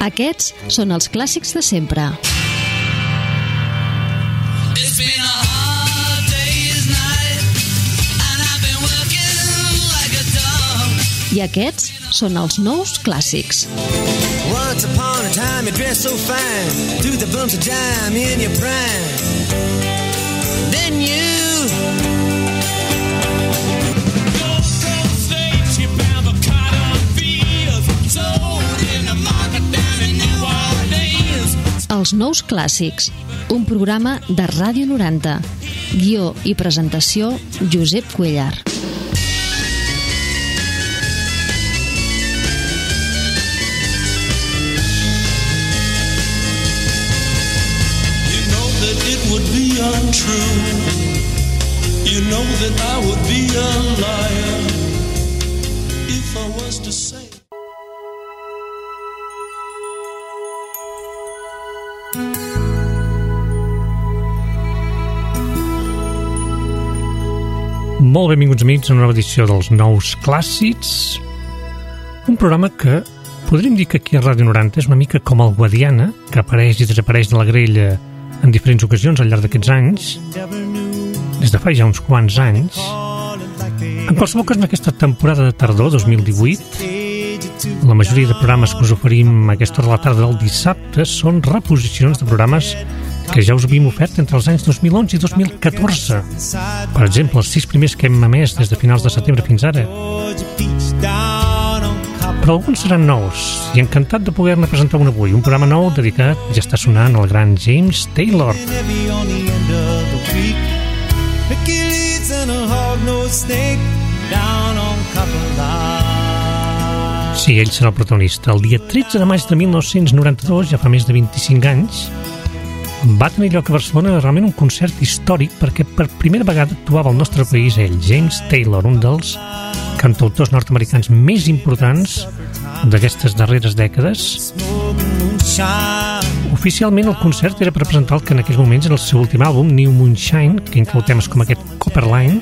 Aquests són els clàssics de sempre. I aquests són els nous clàssics. Once upon a time you dressed so fine, through the bumps of dime in your prime. Then you Els nous clàssics, un programa de Ràdio 90. Guió i presentació, Josep Cuellar. You know that it would be untrue. You know that I would be a liar if I was to say. Molt benvinguts, amics, a una nova edició dels Nous Clàssics, un programa que podríem dir que aquí a Ràdio 90 és una mica com el Guadiana, que apareix i desapareix de la grella en diferents ocasions al llarg d'aquests anys, des de fa ja uns quants anys. En qualsevol cas, en aquesta temporada de tardor 2018, la majoria de programes que us oferim a aquesta hora de la tarda del dissabte són reposicions de programes que ja us havíem ofert entre els anys 2011 i 2014. Per exemple, els 6 primers que hem emès des de finals de setembre fins ara. Però alguns seran nous, i encantat de poder-ne presentar un avui, un programa nou dedicat, ja està sonant, al gran James Taylor. Sí, ell serà el protagonista. El dia 13 de maig de 1992, ja fa més de 25 anys, va tenir lloc a Barcelona realment un concert històric perquè per primera vegada actuava al nostre país ell, James Taylor, un dels cantautors nord-americans més importants d'aquestes darreres dècades. Oficialment el concert era per presentar el que en aquells moments era el seu últim àlbum, New Moonshine, que inclou temes com aquest Copperline.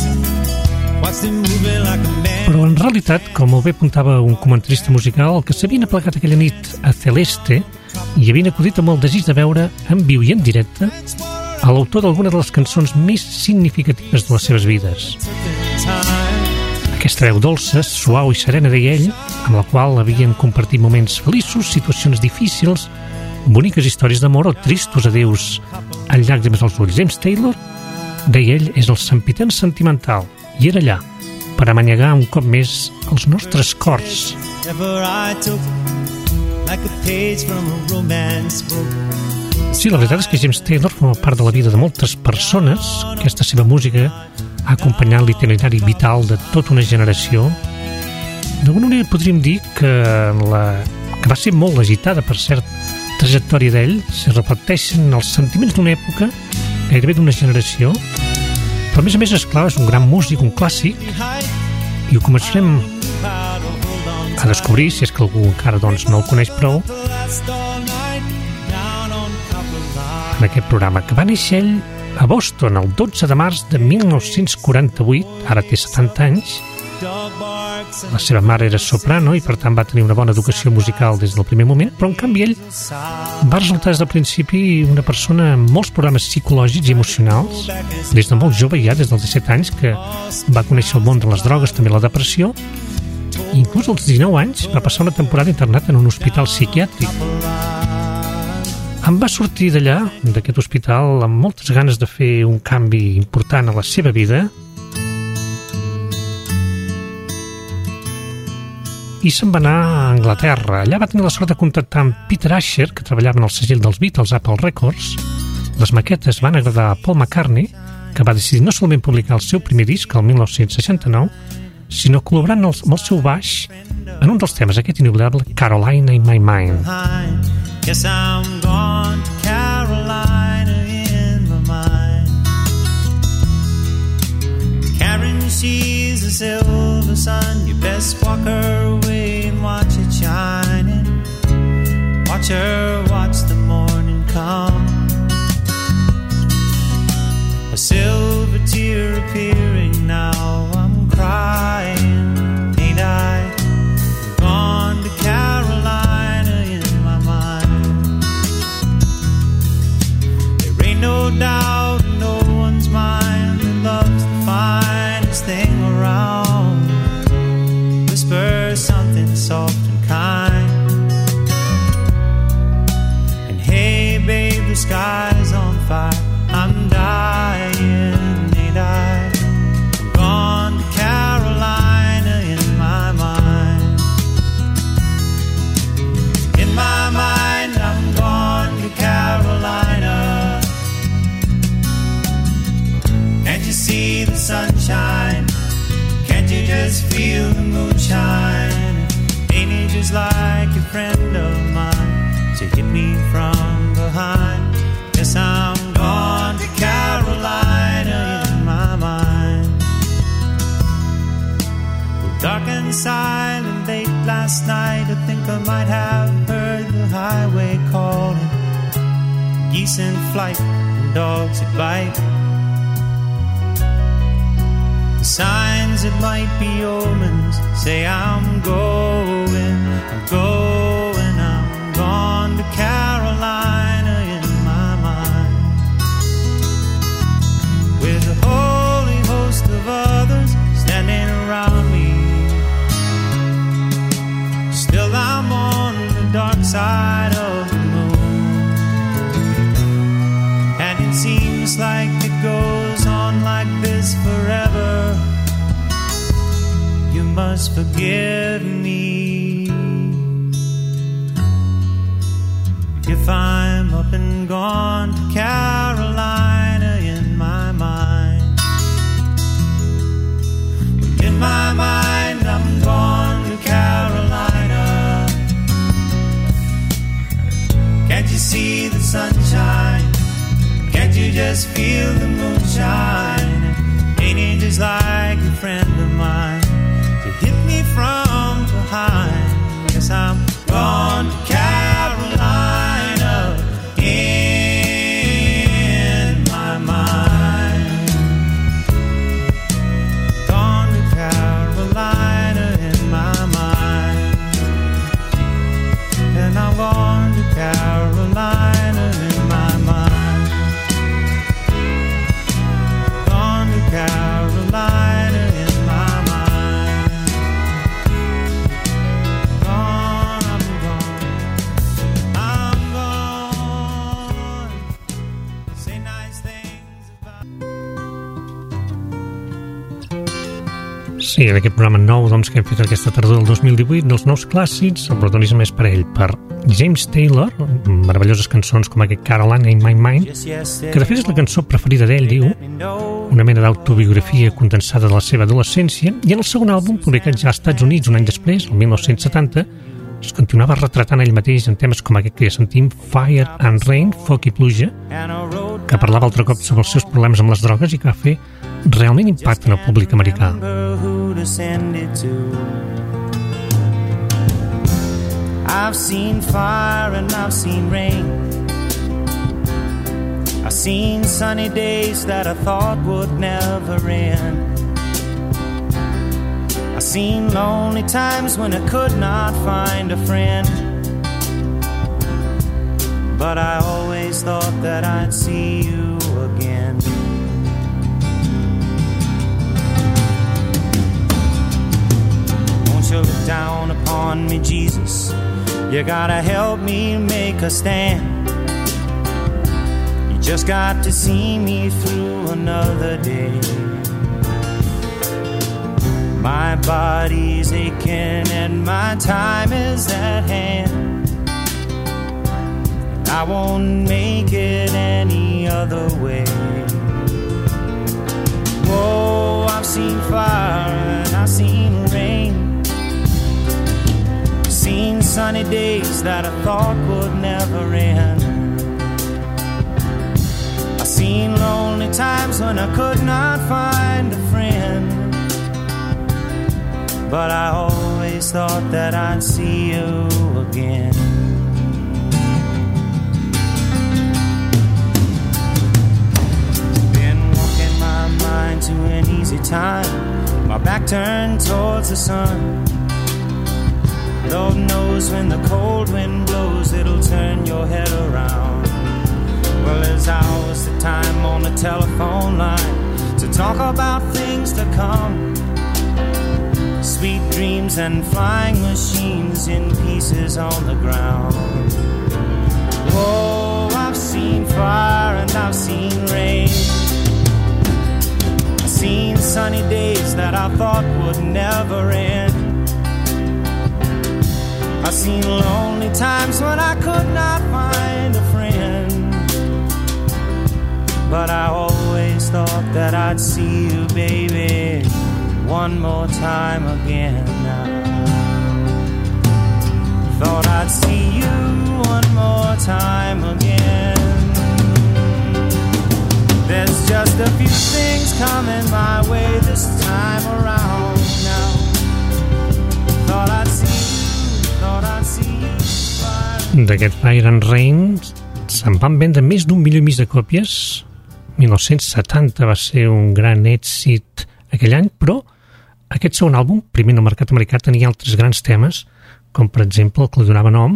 Però en realitat, com molt bé apuntava un comentarista musical, el que s'havien aplegat aquella nit a Celeste i havien acudit amb el desig de veure en viu i en directe a l'autor d'alguna de les cançons més significatives de les seves vides. Aquesta veu dolça, suau i serena, deia ell, amb la qual havien compartit moments feliços, situacions difícils, boniques històries d'amor o tristos adeus al llàgrimes als ulls. James Taylor, deia ell, és el sempitern sentimental i era allà per amanyegar un cop més els nostres cors. Sí, la veritat és que James Taylor forma part de la vida de moltes persones. Aquesta seva música ha acompanyat l'itinerari vital de tota una generació. D'alguna manera podríem dir que va ser molt agitada, per cert, trajectòria d'ell. Se reflecteixen els sentiments d'una època, gairebé d'una generació. Però a més, esclar, és un gran músic, un clàssic, i ho començarem a descobrir, si és que algú encara no el coneix prou, en aquest programa, que va néixer ell a Boston el 12 de març de 1948, ara té 70 anys. La seva mare era soprano i per tant va tenir una bona educació musical des del primer moment, però en canvi ell va resultar des del principi una persona amb molts problemes psicològics i emocionals, des de molt jove, ja des dels 17 anys, que va conèixer el món de les drogues, també la depressió. Inclús als 19 anys va passar una temporada internat en un hospital psiquiàtric. Em va sortir d'allà, d'aquest hospital, amb moltes ganes de fer un canvi important a la seva vida, i se'n va anar a Anglaterra. Allà va tenir la sort de contactar amb Peter Asher, que treballava en el segell dels Beatles, Apple Records. Les maquetes van agradar a Paul McCartney, que va decidir no solament publicar el seu primer disc, el 1969, sinó col·laborant amb el seu baix en un dels temes, aquest inoblidable Carolina in My Mind. Yes, I'm gone to Carolina in my mind. Karen, she's the silver sun. You best walk her away and watch it shining. Watch her watch the morning come. A silver tear appearing now. I'm crying, ain't I? Gone to Carolina in my see the sunshine? Can't you just feel the moonshine? Ain't it just like a friend of mine to hit me from behind? Yes, I'm gone to Carolina in my mind. Well, dark and silent late last night, I think I might have heard the highway calling. Geese in flight and dogs that bite. The signs that might be omens say I'm going, I'm gone to Carolina in my mind. With a holy host of others standing around me, still I'm on the dark side of the moon. And it seems like it goes on like this forever. You must forgive me if I'm up and gone to Carolina in my mind. In my mind I'm gone to Carolina. Can't you see the sunshine? Can't you just feel the moonshine? Ain't it just like a friend of mine to hit me from behind? Yes, I'm gone to Carolina in my mind. Gone to Carolina in my mind. And I'm gone to Carolina in my mind. Carolina in my mind. Gone, I'm gone. Say nice things about... Sí, en aquest programa nou doncs, que hem fet aquesta tardor del 2018 dels nous clàssics, el protagonisme és per ell, per James Taylor, meravelloses cançons com aquest Carolina in My Mind, que de fet és la cançó preferida d'ell, diu, una mena d'autobiografia condensada de la seva adolescència, i en el segon àlbum, publicat ja als Estats Units un any després, el 1970, es continuava retratant ell mateix en temes com aquest que ja sentim, Fire and Rain, Foc i Pluja, que parlava altre cop sobre els seus problemes amb les drogues i que va fer realment impacte en el públic americà. I've seen fire and I've seen rain. I've seen sunny days that I thought would never end. I've seen lonely times when I could not find a friend. But I always thought that I'd see you again. Won't you look down upon me, Jesus? You gotta help me make a stand. You just got to see me through another day. My body's aching and my time is at hand. I won't make it any other way. Whoa, I've seen fire and I've seen rain. Seen sunny days that I thought would never end. I've seen lonely times when I could not find a friend. But I always thought that I'd see you again. Been walking my mind to an easy time, my back turned towards the sun. Lord knows when the cold wind blows, it'll turn your head around. Well, there's hours of time on the telephone line to talk about things to come. Sweet dreams and flying machines in pieces on the ground. Whoa, I've seen fire and I've seen rain. I've seen sunny days that I thought would never end. I've seen lonely times when I could not find a friend. but I always thought that I'd see you, baby, one more time again now. Thought I'd see you one more time again. There's just a few things coming my way this time around now. Thought I'd see you. D'aquest Fire and Rain se'n van vendre més d'1,5 milió de còpies. 1970 va ser un gran èxit aquell any, però aquest segon àlbum, primer en el mercat americà, tenia altres grans temes, com per exemple el que li donava nom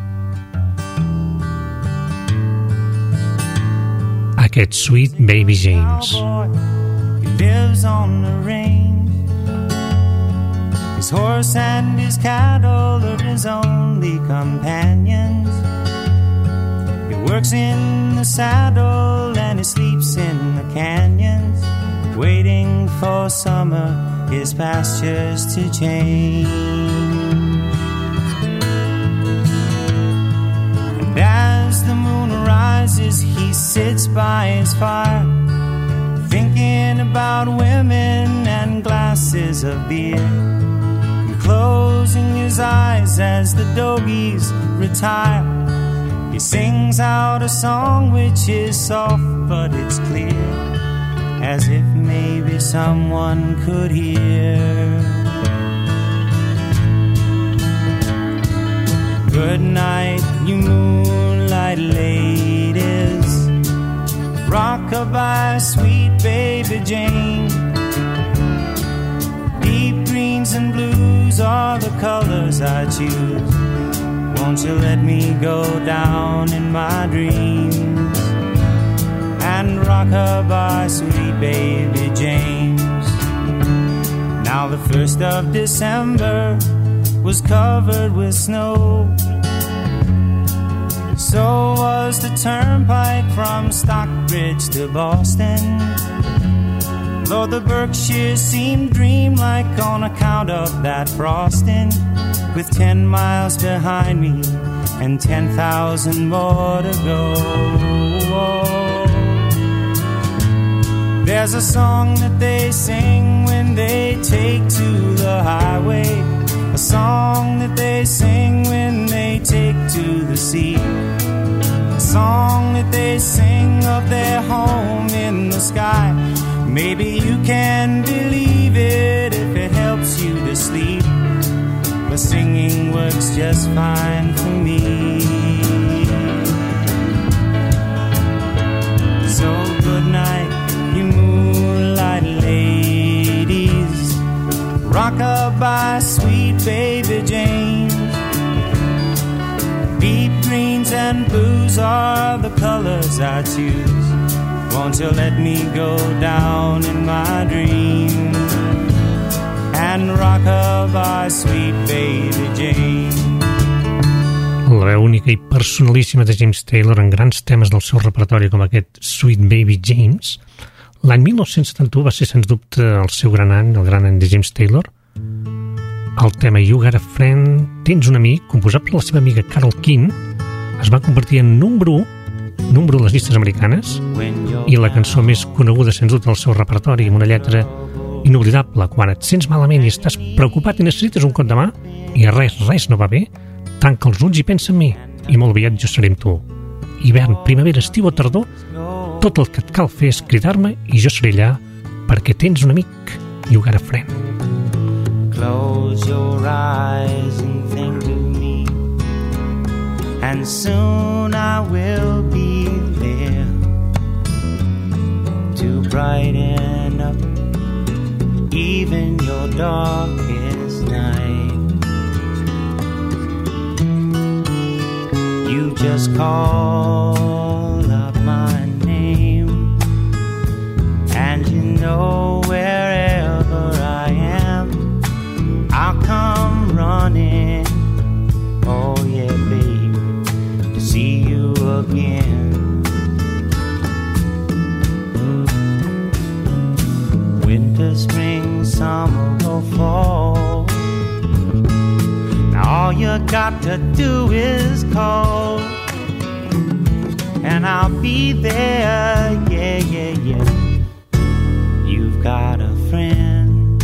aquest Sweet Baby James. He lives on the range. His horse and his cattle are his only companions. He works in the saddle and he sleeps in the canyons, waiting for summer, his pastures to change. And as the moon rises, he sits by his fire, thinking about women and glasses of beer, and closing his eyes as the doggies retire. He sings out a song which is soft but it's clear, as if maybe someone could hear. Good night, you moonlight ladies, rock-a-bye, sweet baby Jane. Deep greens and blues are the colors I choose. Won't you let me go down in my dreams and rock-a-bye, sweet baby James. Now the 1st of December was covered with snow, so was the turnpike from Stockbridge to Boston. Though the Berkshires seemed dreamlike on account of that frosting, with 10 miles behind me and 10,000 more to go. There's a song that they sing when they take to the highway, a song that they sing when they take to the sea, a song that they sing of their home in the sky. Maybe you can believe it if it helps you to sleep, but singing works just fine for me. So good night, you moonlight ladies, rock-a-bye, sweet baby James. Deep greens and blues are the colors I choose. Won't you let me go down in my dreams and rock-a-bye, sweet baby James. La veu única i personalíssima de James Taylor en grans temes del seu repertori com aquest Sweet Baby James. L'any 1971 va ser, sens dubte, el seu gran any, el gran any de James Taylor. El tema You Got a Friend, Tens un amic, composat per la seva amiga Carole King, es va convertir en número 1 a les llistes americanes, i la cançó més coneguda, sens dubte, del seu repertori, amb una lletra inoblidable. Quan et sents malament i estàs preocupat i necessites un cop de mà i res no va bé, tanca els ulls i pensa en mi, i molt aviat jo seré amb tu. Hivern, primavera, estiu o tardor, tot el que et cal fer és cridar-me i jo seré allà perquè tens un amic. You got a friend. Close your eyes and think of me, and soon I will be there to brighten up even your darkest night. You just call up my name, and you know wherever I am, I'll come running. Oh yeah, baby, to see you again. Winter, spring, summer or fall, now all you got to do is call. and I'll be there, yeah, yeah, yeah. You've got a friend.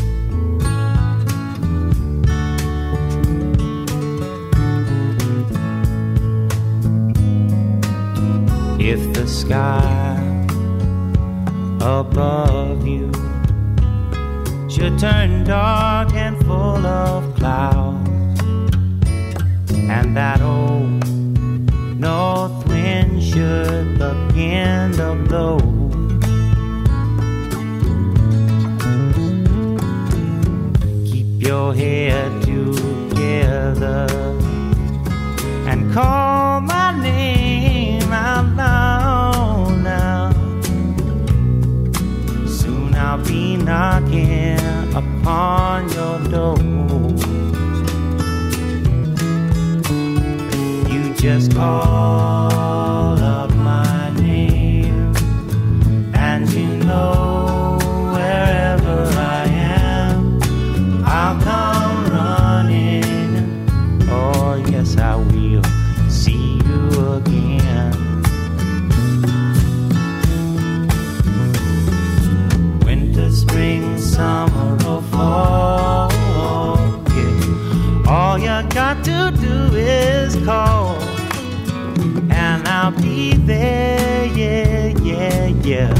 If the sky above you should turn dark and full of clouds, and that old north wind should begin to blow, keep your head together and call my name out loud now. Soon I'll be knocking upon your door. You just call up my name, and you know wherever I am, I'll come running. Oh yes, I will see you again. Winter, spring, summer, or fall, yeah. All you got to do is call, and I'll be there, yeah, yeah, yeah.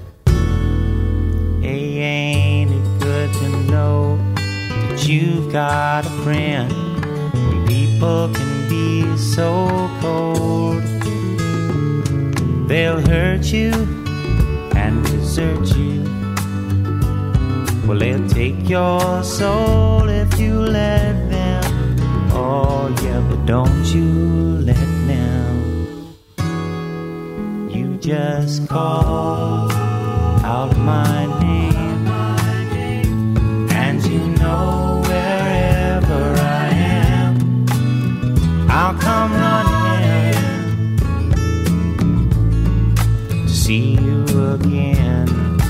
Hey, ain't it good to know that you've got a friend? When people can be so cold, they'll hurt you and desert you. Well, they'll take your soul if you let them. Oh yeah, but don't you let them. You just call out my name, and you know wherever I am, I'll come running to see you again.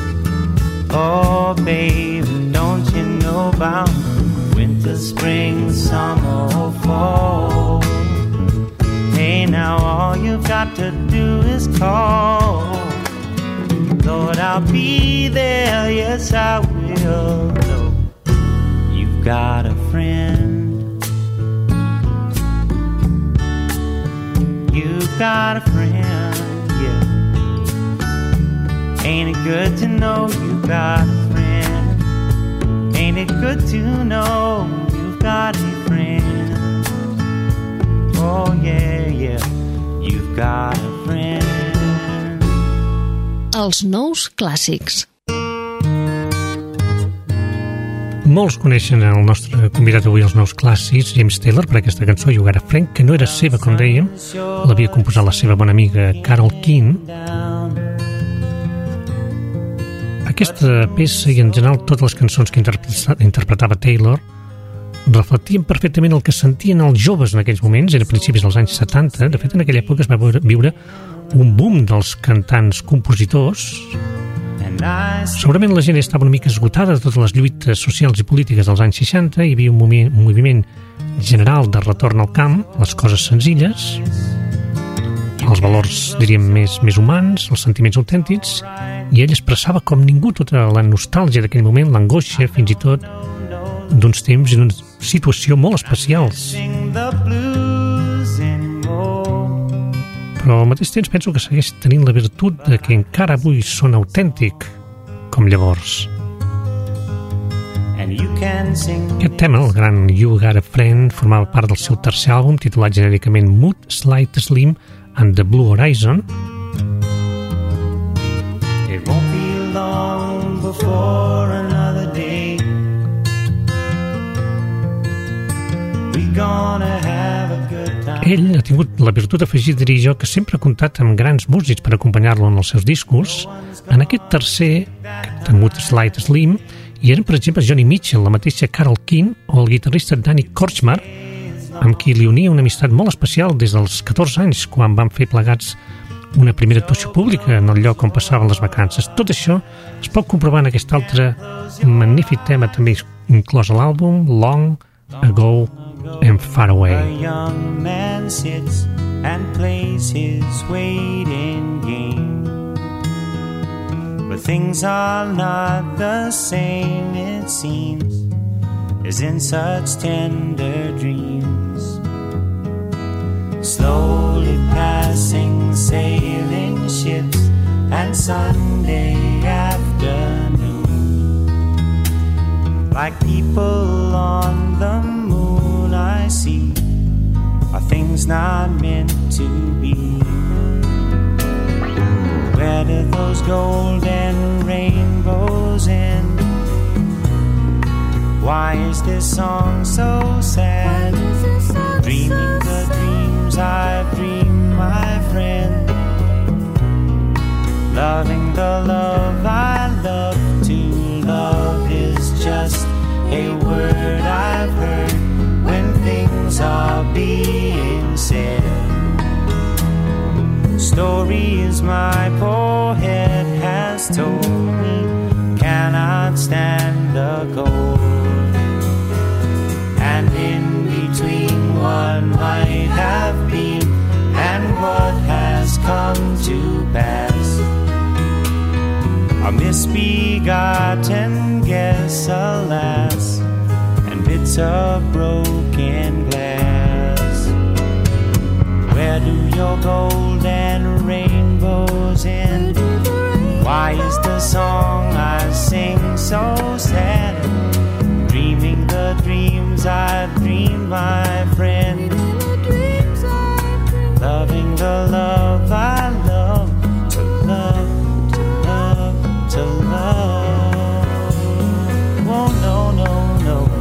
Oh baby, don't you know about winter, spring, summer, or fall? Hey, now all you've got to do is call. Lord, I'll be there, yes I will. No, you've got a friend. You've got a friend, yeah. Ain't it good to know you've got a friend? Ain't it good to know you've got a friend? Oh yeah, yeah, you've got a friend. Els nous clàssics. Molts coneixen el nostre convidat avui als nous clàssics, James Taylor, per aquesta cançó You Got a Friend, que no era seva, com dèiem, l'havia composat la seva bona amiga Carole King. Aquesta peça i en general totes les cançons que interpretava Taylor reflectien perfectament el que sentien els joves en aquells moments, era a principis dels anys 70. De fet, en aquella època es va viure un boom dels cantants compositors. Segurament la gent estava una mica esgotada de totes les lluites socials i polítiques dels anys 60, hi havia un moviment general de retorn al camp, les coses senzilles, els valors, diríem, més humans, els sentiments autèntics, i ell expressava com ningú tota la nostàlgia d'aquell moment, l'angoixa, fins i tot, d'uns temps i d'una situació molt especials. Però al mateix temps penso que segueix tenint la virtut de que encara avui són autèntic, com llavors. Aquest tema, el gran You Got a Friend, formava part del seu tercer àlbum, titulat genèricament Mood, Slight Slim and the Blue Horizon. It won't be long before another day we're gonna have a good time. Ell ha tingut la virtut d'afegir, diria jo, que sempre ha comptat amb grans músics per acompanyar-lo en els seus discos. En aquest tercer, de Mood, Slight Slim, hi eren, per exemple, Johnny Mitchell, la mateixa Carole King o el guitarrista Danny Kortchmar, amb qui li unia una amistat molt especial des dels 14 anys, quan van fer plegats una primera actuació pública en el lloc on passaven les vacances. Tot això es pot comprovar en aquest altre magnífic tema també inclòs a l'àlbum, Long Ago and Far Away. A young man sits and plays his waiting game. But things are not the same, it seems, as in such tender dreams. Slowly passing sailing ships and Sunday afternoon, like people on the moon I see, are things not meant to be. Where do those golden rainbows end? Why is this song so sad? Dreaming the dreams I've dreamed, my friend. Loving the love I love to love is just a word I've heard when things are being said. Stories my poor head has told me cannot stand the cold. And in between what might have been and what has come to pass, a misbegotten guess, alas, and bits of broken glass. Where do your golden rainbows end? Why is the song I sing so sad? Dreaming the dreams I've dreamed, my friend. Loving the love I love to love, to love, to love. Oh, no, no, no, no.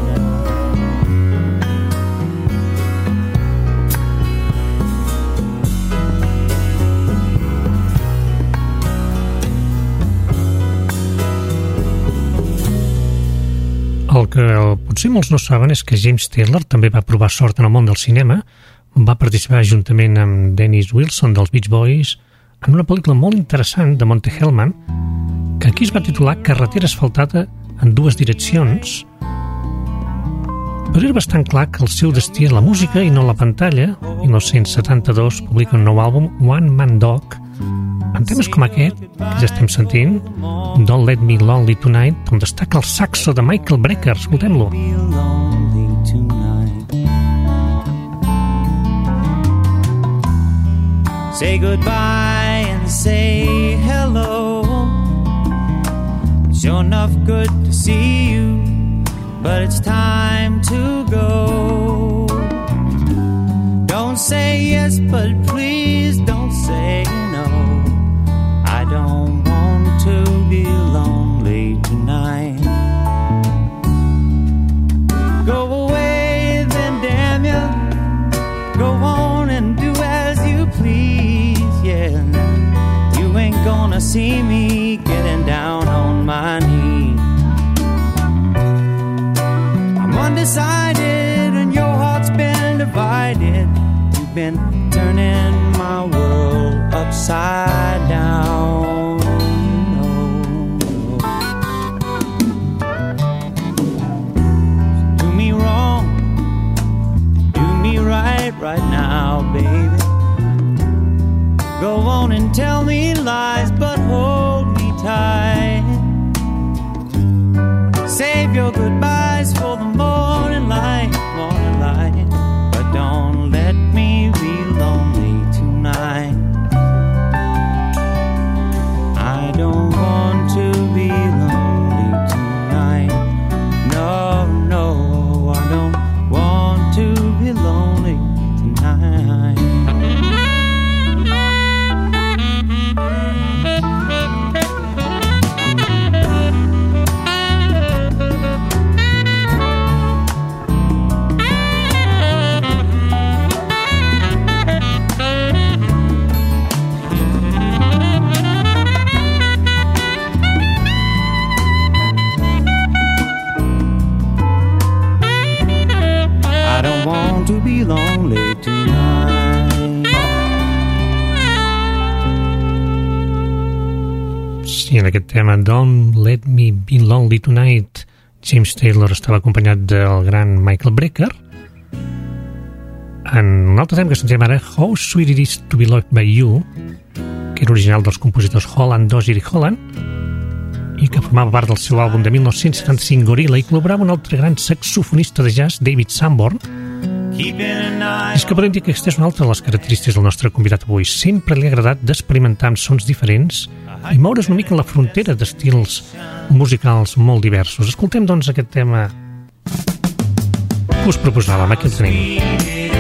El que potser molts no saben és que James Taylor també va provar sort en el món del cinema. Va participar juntament amb Dennis Wilson dels Beach Boys en una pel·lícula molt interessant de Monte Hellman, que aquí es va titular Carretera asfaltada en dues direccions, però era bastant clar que el seu destí és la música i no la pantalla. I en el 1972 publica un nou àlbum, One Man Dog, amb temes com aquest, que ja estem sentint, Don't Let Me Lonely Tonight, on destaca el saxo de Michael Brecker. Escoltem-lo. Say goodbye and say hello. Sure enough good to see you, but it's time to go. Don't say yes, but please don't say no. I don't want to be lonely tonight. Go away then, damn ya. Go on and do as you please, yeah. You ain't gonna see me getting down on my knees. I'm undecided and your heart's been divided. You've been turning my world upside down. Do me wrong, do me right now, baby. Go on and tell me lies, but hold me tight. Save your goodbyes for the morning light, but don't let me be lonely tonight. I don't want to be lonely tonight. No, no, I don't want to be lonely tonight. To be lonely tonight. Sí, en aquest tema Don't Let Me Be Lonely Tonight, James Taylor estava acompanyat del gran Michael Brecker. en un altre tema que sentim ara, How Sweet It Is To Be Loved By You, que era original dels compositors Holland, Dozier i Holland, i que formava part del seu àlbum de 1975 Gorilla, i col·laborava un altre gran saxofonista de jazz, David Sanborn. I és que podem dir que aquesta és una altra de les característiques del nostre convidat avui. Sempre li ha agradat d'experimentar amb sons diferents i moure's una mica en la frontera d'estils musicals molt diversos. Escoltem, doncs, aquest tema que us proposàvem. Aquí el tenim.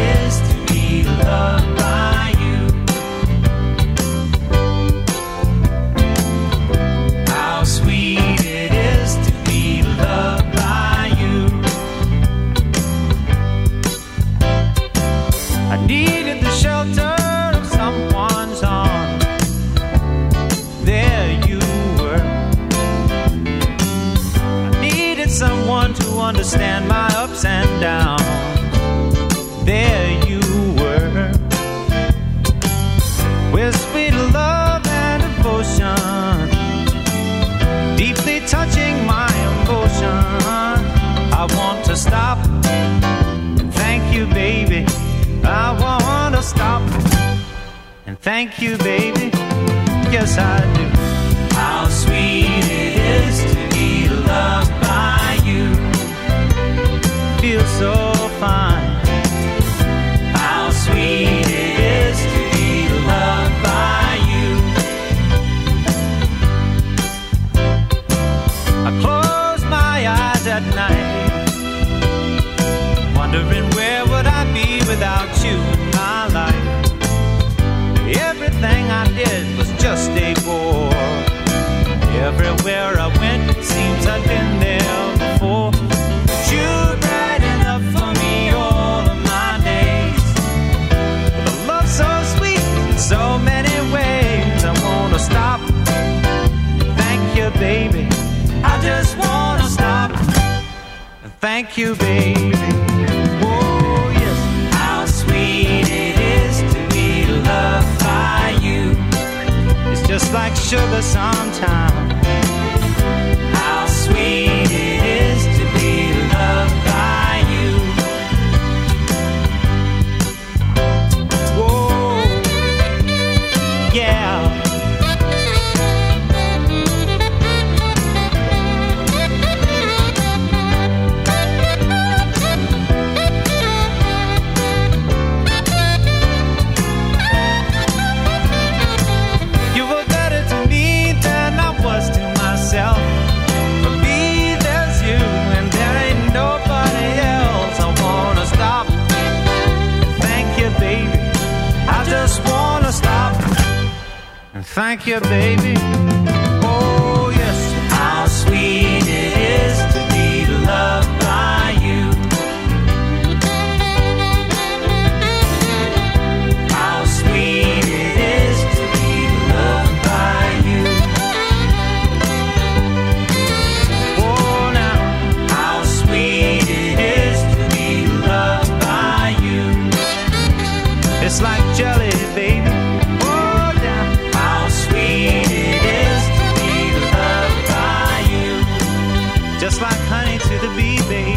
Understand my ups and downs. There you were, with sweet love and devotion, deeply touching my emotion. I want to stop and thank you, baby. I want to stop and thank you, baby. Yes, I do. How sweet it is to be loved by you. Feels so fine. How sweet it is to be loved by you. I close my eyes at night, wondering where would I be without you in my life. Everything I did was just a bore. Everywhere I went, it seems I've been there before. But you're bright enough for me all of my days. With a love so sweet in so many ways. I wanna stop. Thank you, baby. I just wanna stop. Thank you, baby. Oh, yes. How sweet it is to be loved by you. It's just like sugar sometimes. How sweet it is to be loved by you. Whoa, yeah. You were better to me than I was to myself. For me, there's you, and there ain't nobody else. I wanna stop. Thank you, baby. I just wanna stop. And thank you, baby. Oh, yes. How sweet it is to be loved by you. How sweet it is to be loved by you. Oh, now, how sweet it is to be loved by you. It's like jelly, baby. Oh, now, how sweet it is to be loved by you. Just like honey to the bee, baby.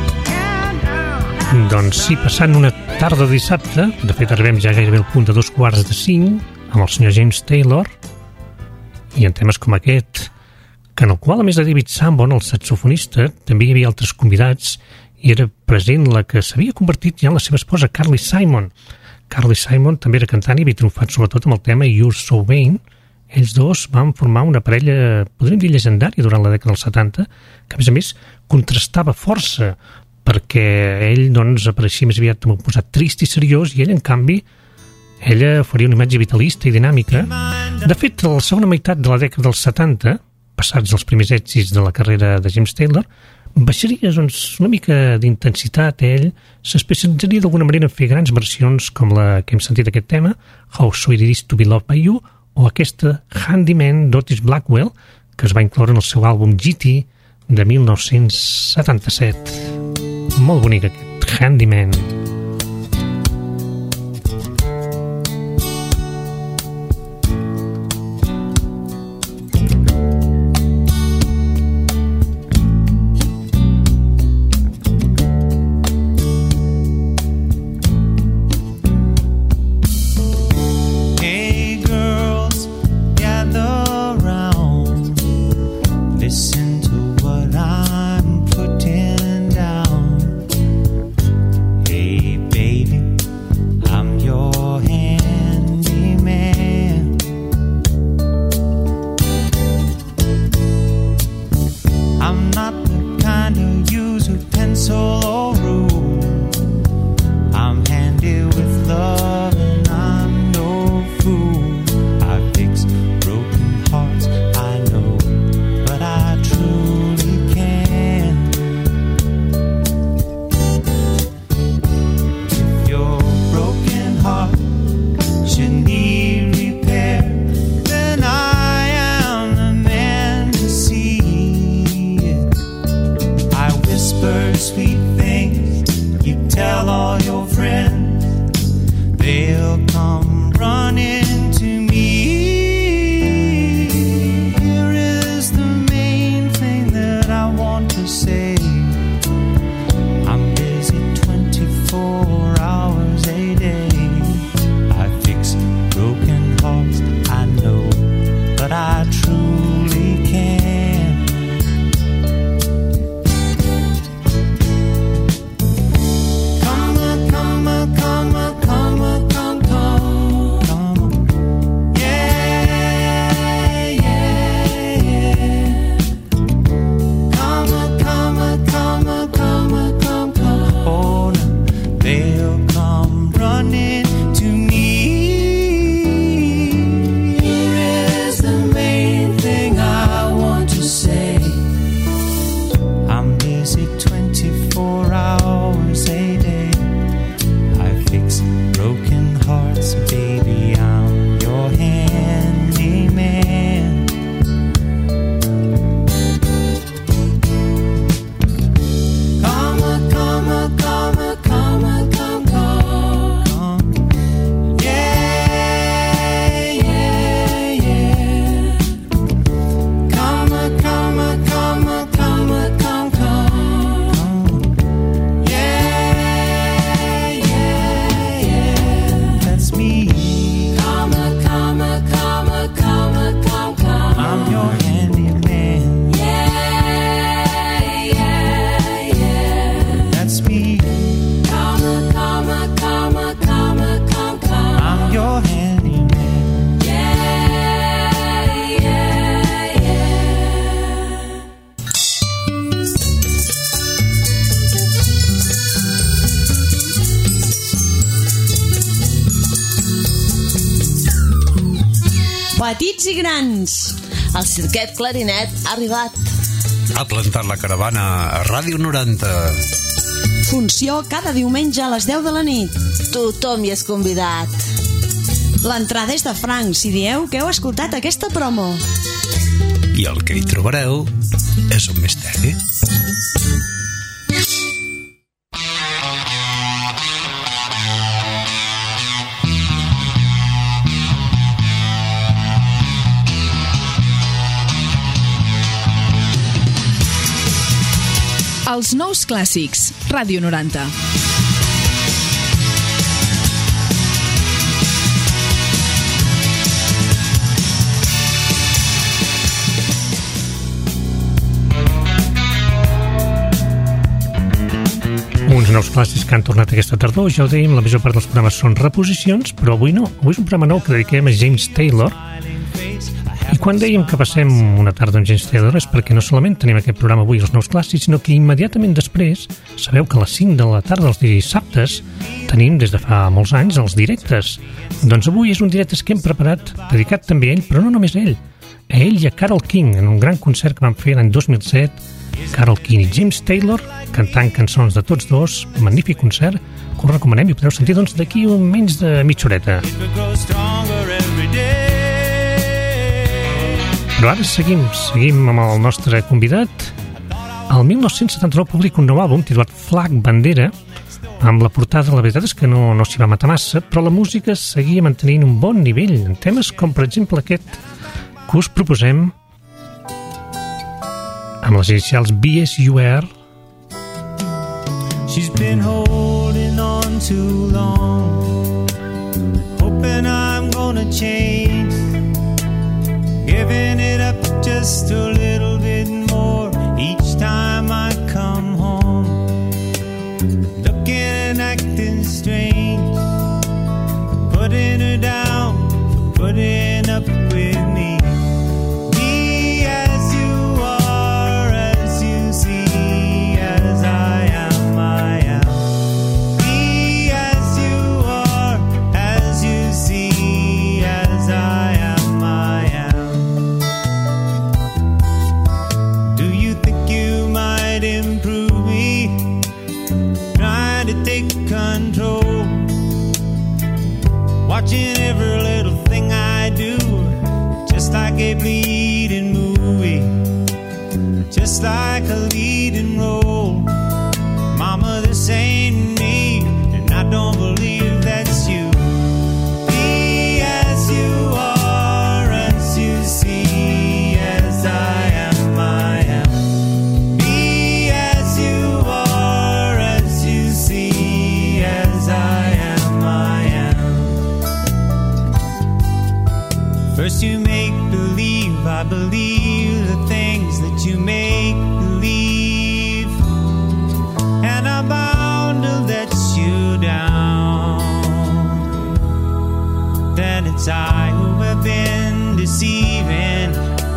Doncs sí, passant una tarda de dissabte, de fet arribem ja gairebé al punt de 4:45, amb el senyor James Taylor, i en temes com aquest, que en el qual, a més de David Sanborn, el saxofonista, també hi havia altres convidats, i era present la que s'havia convertit ja en la seva esposa, Carly Simon. Carly Simon també era cantant i havia triomfat sobretot amb el tema You're So Vain. Ells dos van formar una parella, podríem dir, llegendària durant la dècada dels 70, que a més contrastava força, perquè ell doncs, apareixia més aviat com posat trist i seriós, i ell, en canvi, ella faria una imatge vitalista i dinàmica. De fet, a la segona meitat de la dècada dels 70, passats els primers èxits de la carrera de James Taylor, baixaria doncs, una mica d'intensitat. Ell s'especialitzaria d'alguna manera en fer grans versions com la que hem sentit aquest tema, How Sweet It Is To Be Loved By You, o aquesta Handyman d'Otis Blackwell, que es va incloure en el seu àlbum GT de 1977. Molt bonic aquest Handyman. pencil or rule. I'm handy with love and I'm no fool. I fix broken hearts, I know, but I truly can. If your broken heart should need repair, then I am the man to see it. I whisper sweet things, you tell all your friends, they'll come running to me. Here is the main thing that I want to say. I'm busy 24 hours a day. I fix broken hearts, I know, but I truly can. Come on, come on, come on, come on, come, come, come on. Yeah, yeah, yeah. Come on, come on, come on, come on, come, come. Oh, no, they'll come running to me. Here is the main thing I want to say. I'm busy 24 hours a day. I fix broken hearts, baby, I'm your handyman. Come on, come on, come on, come on, come, come. Yeah, yeah, yeah. Come on, come on, come on, come on, come, come. Yeah, yeah, yeah. That's me. Come on, come on, come on, come on, come, come. I'm your handyman. Yeah, yeah, yeah. That's me. Come on, come on, come on, come on, come, come. I'm your handyman. Yeah, yeah, yeah. Petits i grans, el Cirquet Clarinet ha arribat. Ha plantat la caravana a Ràdio 90. Funció cada diumenge a les 10 de la nit. Tothom hi és convidat. L'entrada és de franc si dieu que heu escoltat aquesta promo. I el que hi trobareu és un misteri. Els nous clàssics, Ràdio 90. Uns nous clàssics que han tornat aquesta tardor. Ja ho dèiem, la major part dels programes són reposicions, però avui no. Avui és un programa nou que dediquem a James Taylor. I quan dèiem que passem una tarda amb James Taylor és perquè no solament tenim aquest programa avui, els nous clàssics, sinó que immediatament després, sabeu que a les 5 de la tarda els dissabtes tenim des de fa molts anys els directes. Doncs avui és un directe que hem preparat, dedicat també a ell, però no només a ell i a Carole King, en un gran concert que van fer l'any 2007, Carole King i James Taylor cantant cançons de tots dos, magnífic concert que us recomanem i podreu sentir doncs d'aquí menys de mitja horeta. Però ara seguim amb el nostre convidat. El 1979 publica un nou àlbum titulat Flag Bandera, amb la portada, la veritat és que no s'hi va matar massa, però la música seguia mantenint un bon nivell en temes com, per exemple, aquest que us proposem amb les inicials BSUR. She's been holding on too long, hoping I'm gonna change, giving it up just a little bit more each time I come home, looking and acting strange, putting her down, putting up with me. Be as you are, as you see, as I am. watching every little thing I do, just like a bleeding movie, just like a leading role. Mama, this ain't me, and I don't believe that's you. Be as you are, as you see, as I am, I am. Be as you are, as you see, as I am, I am. First you make believe, I believe the things that you make believe, and I'm bound to let you down. Then it's I who have been deceiving,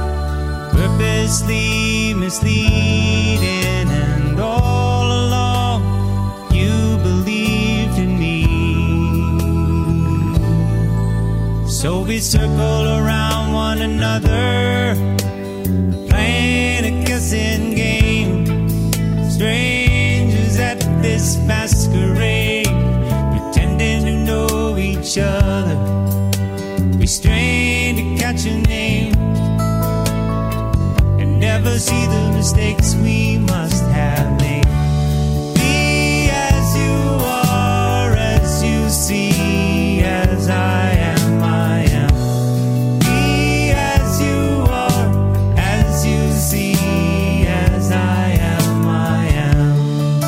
purposely misleading, and all along you believed in me. So we circle around one another, playing a guessing game, strangers at this masquerade, pretending to know each other. We strain to catch a name and never see the mistakes we must have made. Be as you are, as you see, as I am, I am. Be as you are, as you see, as I am, I am.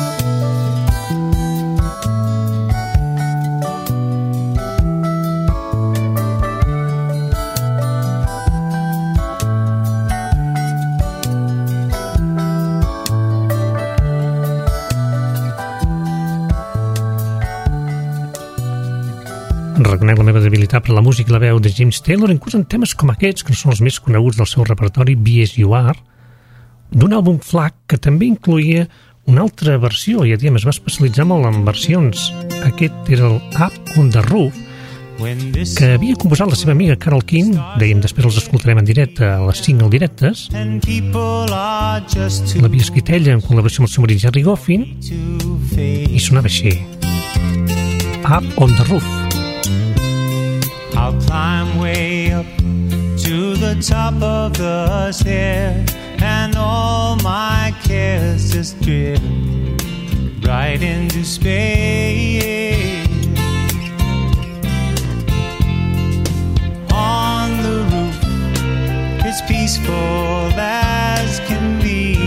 Reconec la meva debilitat per la música i la veu de James Taylor, inclús en temes com aquests, que no són els més coneguts del seu repertori, Be As You Are, d'un àlbum flac que també incloïa una altra versió, i a dir, es va especialitzar molt en versions. Aquest era el Up on the Roof, que havia composat la seva amiga Carole King. Dèiem, després els escoltarem en directe a les single directes. L'havia escrit ella en col·laboració amb el seu marit Jerry Goffin, i sonava així: Up on the Roof. I'll climb way up to the top of the stair, and all my cares just drift right into space. On the roof, it's peaceful as can be,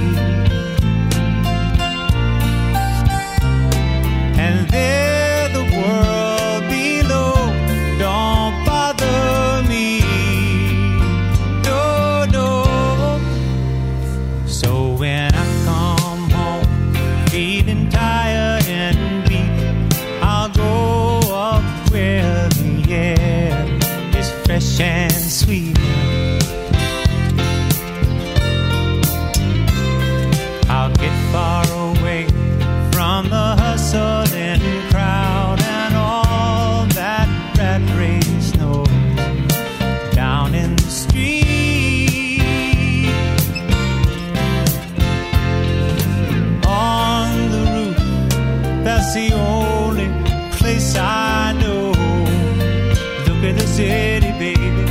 and there the world below don't bother me, no, no. So when I come home feeling tired and weak, I'll go up where the air is fresh and sweet. I'll get far away from the hustling crowd and all that rat race noise down in the street. On the roof, that's the only place I know. Look at the city, baby,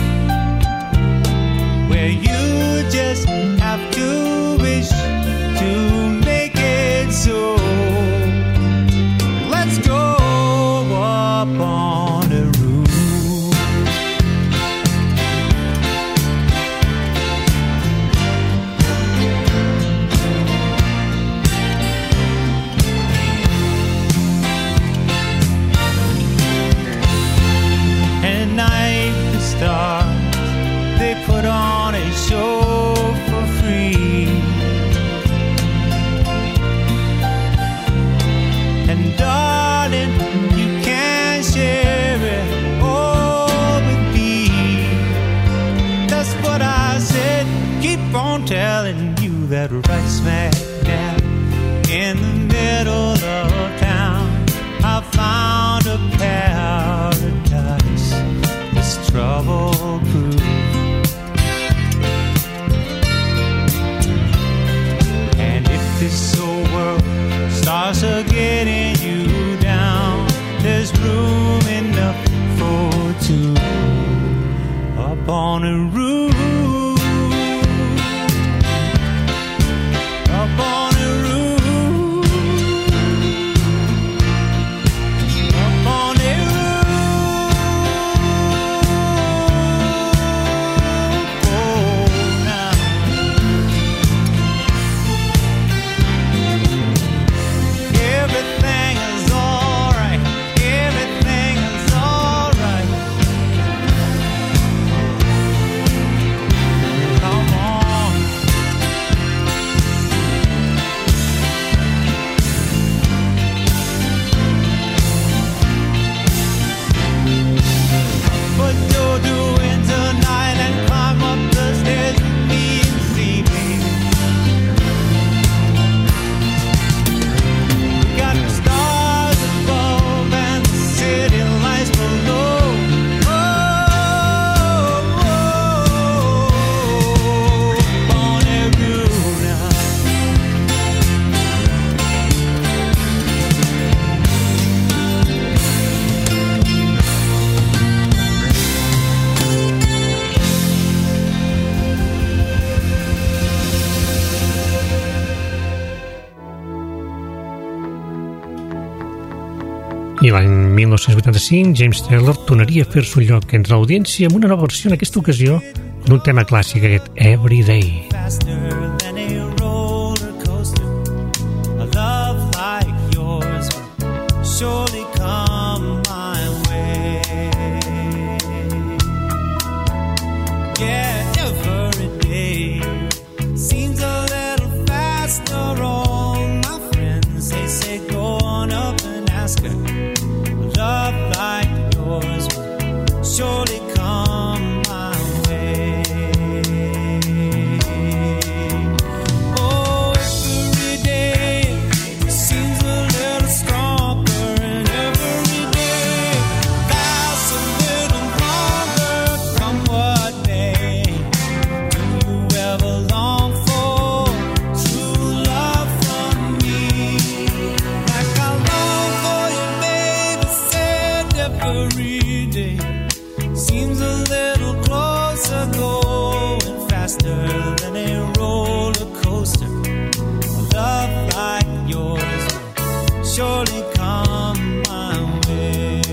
where you just have to wish to make it so. Let's go up on the roof. At night the stars, they put on a show for free. And darling, you can share it all with me. That's what I said. Keep on telling you that right smack dab in the middle of town, I found a paradise that's trouble-proof. And if this old world starts getting you down, there's room enough for on a roof, up on a roof, up on a roof. Oh, now everything is alright, everything is alright. Come on. But you're doing tonight and climb up the stairs with me and see me. Got the stars above and the city lights below. Oh, on a roof now. I l'any 1985, James Taylor tornaria a fer-se un lloc entre l'audiència amb una nova versió, en aquesta ocasió, d'un tema clàssic, aquest Every Day. Faster than a roller coaster. A love like yours will surely come my way. Yeah, every day seems a little faster. All my friends, they say go on up and ask her. A love like yours will surely come my way. Oh, every day seems a little stronger, and every day lasts a little longer. Come what may, do you ever long for true love from me? Like I long for you, baby, said every day seems a little closer, going faster than a roller coaster. A love like yours will surely come my way.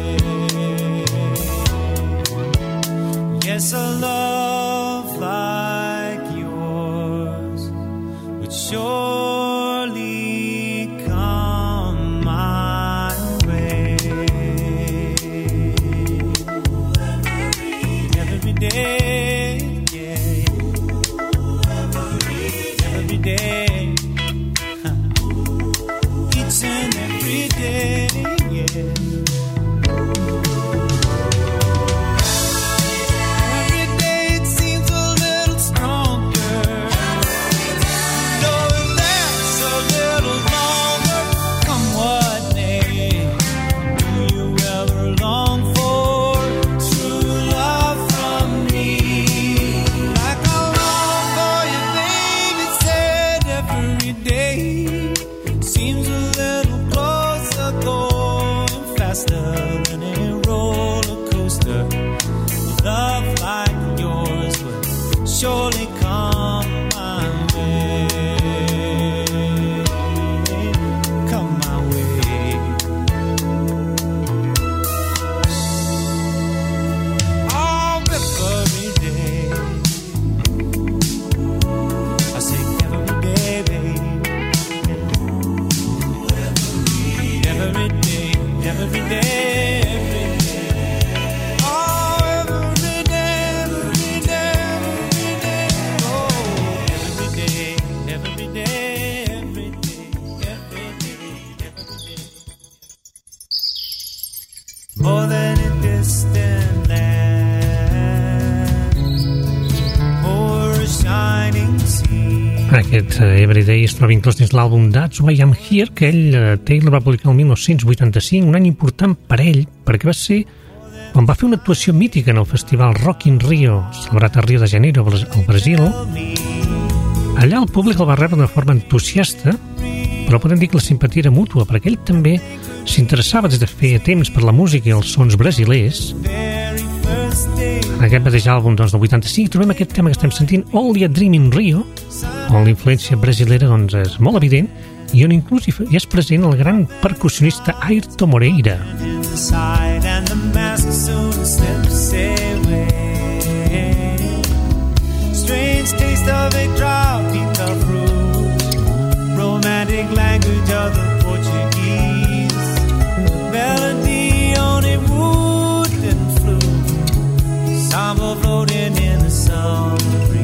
Yes, a love like yours would surely come my way. Every day, yeah. Every day, each and every day, yeah. Every day it seems a little stronger, knowing that's a little longer. Come what may, do you ever long for true love from me? Like I long for you, baby, said every day seems a little closer, going faster than a roller coaster. Love like yours would surely come my way. Come my way. Oh, every day. I say every day, baby. Every day, every day, every day. Oh, every day, every day, every day. Oh, every day, every day, every day, every day, every day. More than a distant land, or a shining sea. Aquest Everyday es troba inclòs dins l'àlbum That's Why I'm Here, que Taylor va publicar el 1985, un any important per ell, perquè va ser quan va fer una actuació mítica en el festival Rock in Rio, celebrat a Rio de Janeiro, al Brasil. Allà el públic el va rebre de forma entusiasta, però podem dir que la simpatia era mútua, perquè ell també s'interessava des de feia temps per la música i els sons brasilers, En aquest mateix àlbum del 85 trobem aquest tema que estem sentint, Only a Dream in Rio, on la influència brasilera és molt evident i on inclús hi és present el gran percussionista Airto Moreira. Strange taste of a tropical fruit, romantic language of the Portuguese, melody on a wooden flute, samba floating in the summer breeze.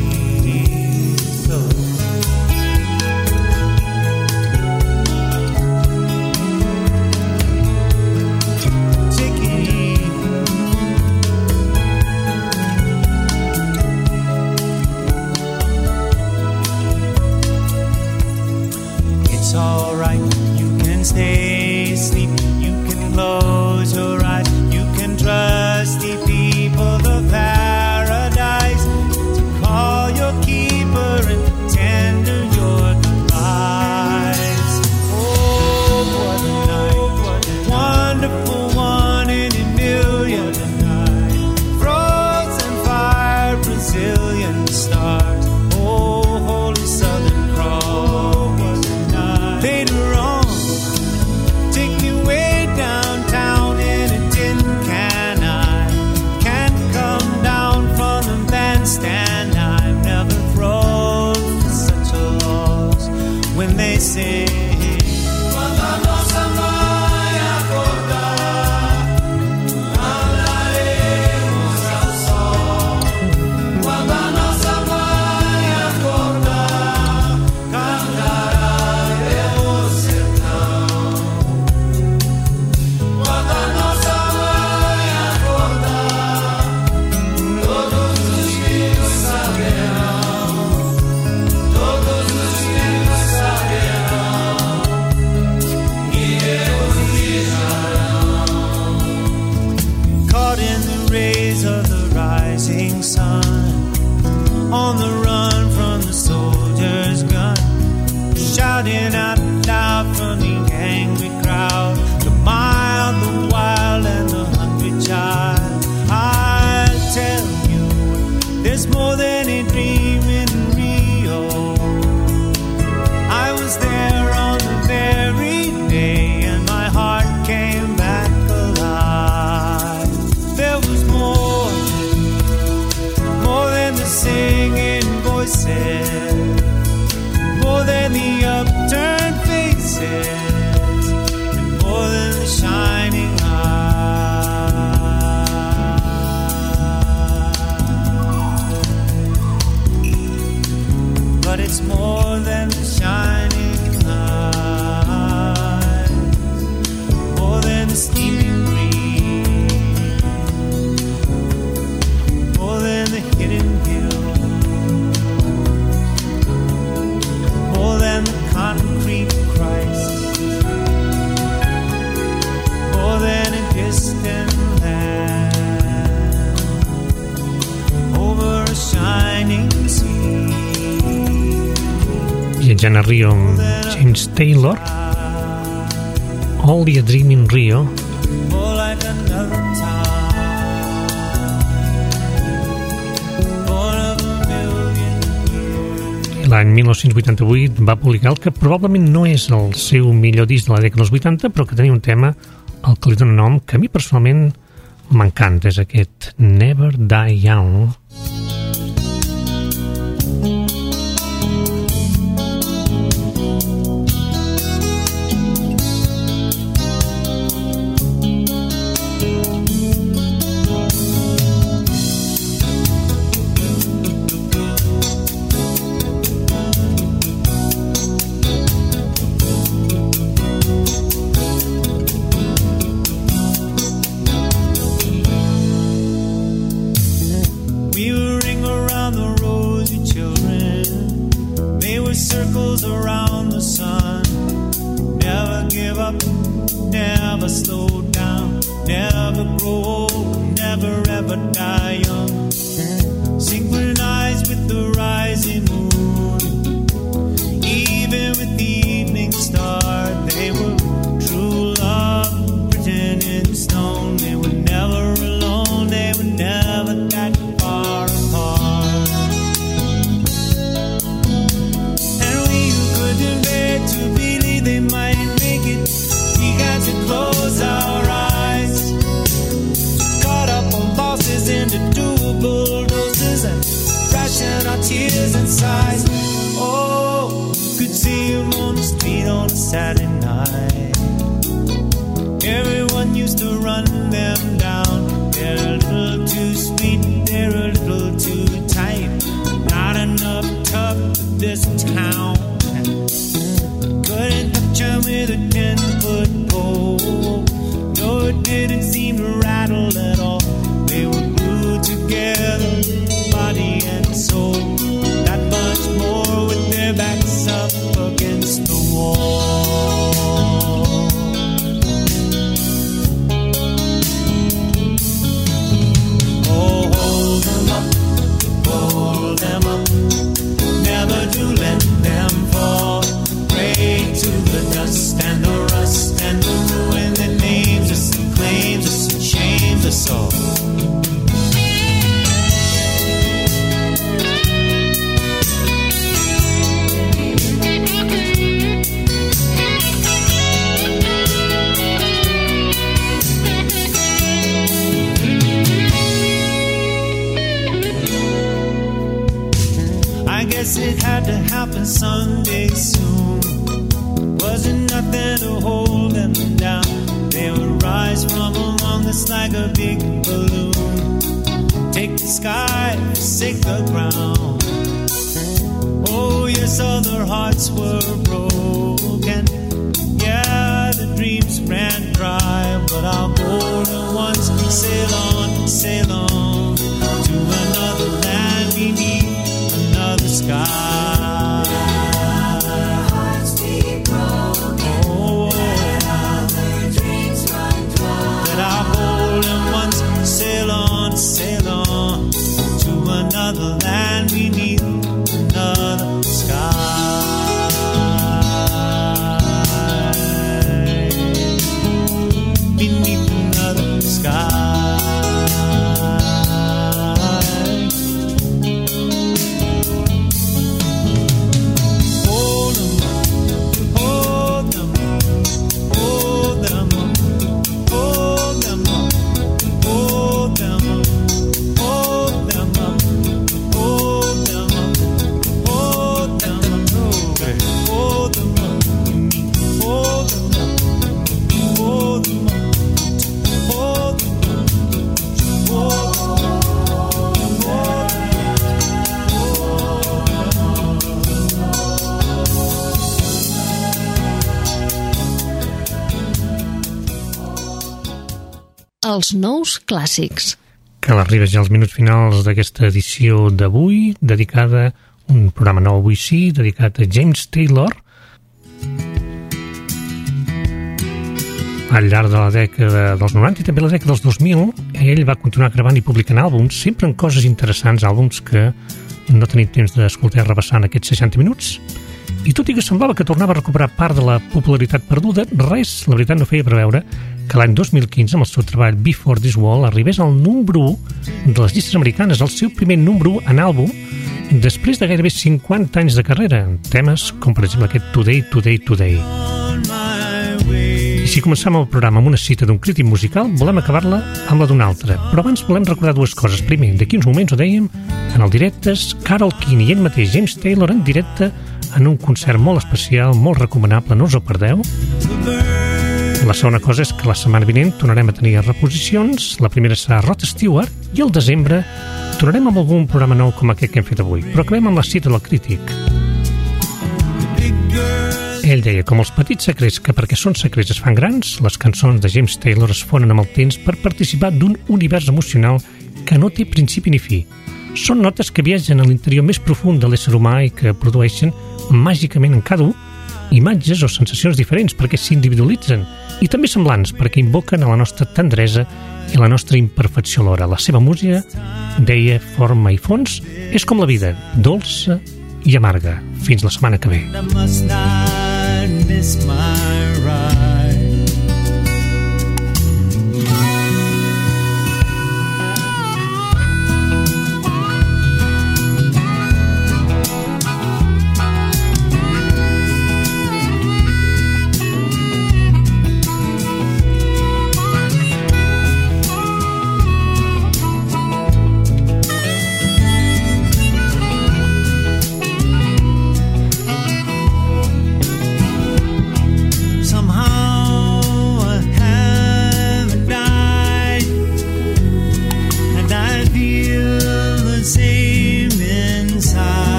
Alright, you can stay asleep, you can close your eyes, you can trust the people of paradise to call your keeper and tender your goodbyes. Oh, what a night, what a wonderful one in a million night. Frozen fire, Brazilian stars, oh, holy Southern Cross. Later on, take me way downtown in a tin can. I can't come down from the bandstand. I've never froze for such a loss when they say on the run from the soldier's gun, shouting out loud from the angry crowd, the mild, the wild, and the hungry child. I tell you, there's more than a dream in Rio. I was there on the very day, and my heart came back alive. There was more than the singing voices, more than the upturned faces, and more than the shining eyes. But it's more than the shining eyes, more than the steaming breeze, more than the hidden hill, more than the concrete Christ, more than a distant land, over a shining sea. Viatjant a Rio amb James Taylor, Only a Dream in Rio. More like another time, born of a million years. L'any 1988 va publicar el que probablement no és el seu millor disc de la dècada dels 80, però que tenia un tema al que li dóna nom que a mi personalment m'encanta, és aquest Never Die Young. Circles around the sun. Never give up, never slow down, never grow old, never ever die young. Synchronized with the rising moon, even with the evening star, they were true love written in stone. They were never alone, they were never Saturday night. Everyone used to run them down. They're a little too sweet, they're a little too tight. Not enough tough for this town. Couldn't touch 'em with a 10-foot pole. No, it didn't seem to rattle at all. They were glued together, body and soul. That much more with their backs up against the wall. Oh, hold them up, never to let them fall. Pray to the dust and the rust and the ruin that names us and claims us and shames us all. I guess it had to happen someday soon. Wasn't nothing to hold them down. They would rise from among us like a big balloon. Take the sky, forsake the ground. Oh yes, all their hearts were broken. Yeah, the dreams ran dry, but our golden ones sail on to another land beneath another sky. Hearts be broken, oh, let our dreams run dry. Let our golden ones sail on to another land beneath another sky. Beneath another sky. Els nous clàssics. Que l'arribes ja als minuts finals d'aquesta edició d'avui, dedicada a un programa nou avui sí, dedicat a James Taylor. Al llarg de la dècada dels 90 i també la dècada dels 2000, ell va continuar gravant i publicant àlbums, sempre amb coses interessants, àlbums que no tenim temps d'escoltar i repassar en aquests 60 minuts. I tot i que semblava que tornava a recuperar part de la popularitat perduda, res, la veritat, no feia preveure que l'any 2015, amb el seu treball Before This Wall, arribés al número 1 de les llistes americanes, el seu primer número 1 en àlbum, després de gairebé 50 anys de carrera, en temes com, per exemple, aquest Today, Today, Today. I si començam el programa amb una cita d'un crític musical, volem acabar-la amb la d'un altre. Però abans volem recordar dues coses. Primer, d'aquí uns moments ho dèiem, en el directes, Carole King i ell mateix, James Taylor, en directe, en un concert molt especial, molt recomanable, no us ho perdeu. La segona cosa és que la setmana vinent tornarem a tenir reposicions. La primera serà Rod Stewart i al desembre tornarem amb algun programa nou com aquest que hem fet avui. Però acabem amb la cita del crític. Ell deia, com els petits secrets que perquè són secrets es fan grans, les cançons de James Taylor es fonen amb el temps per participar d'un univers emocional que no té principi ni fi. Són notes que viatgen a l'interior més profund de l'ésser humà i que produeixen màgicament en cada un imatges o sensacions diferents perquè s'individualitzen i també semblants perquè invoquen a la nostra tendresa i a la nostra imperfecció alhora. La seva música, deia, forma i fons, és com la vida, dolça i amarga. Fins la setmana que ve.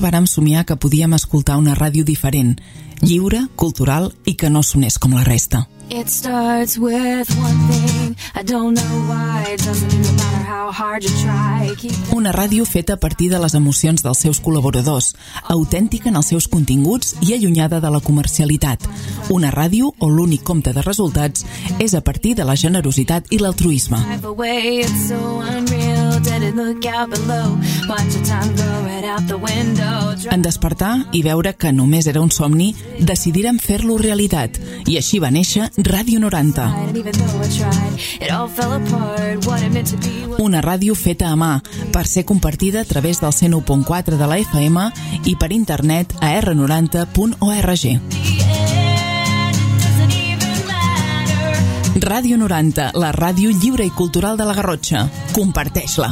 vàrem somiar que podíem escoltar una ràdio diferent, lliure, cultural i que no sonés com la resta. It starts with one thing, I don't know why, it doesn't even matter how hard you try. Una ràdio feta a partir de les emocions dels seus col·laboradors, autèntica en els seus continguts i allunyada de la comercialitat. Una ràdio on l'únic compte de resultats és a partir de la generositat i l'altruisme. En despertar i veure que només era un somni, decidirem fer-lo realitat i així va néixer Ràdio 90. Una ràdio feta a mà per ser compartida a través del 101.4 de la FM i per internet a r90.org. Ràdio 90, la ràdio lliure i cultural de la Garrotxa. Comparteix-la.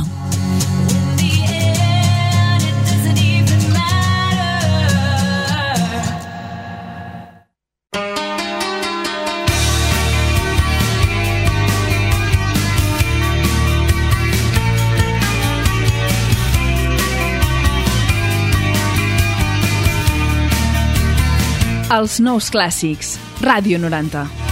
Els nous clàssics. Ràdio 90.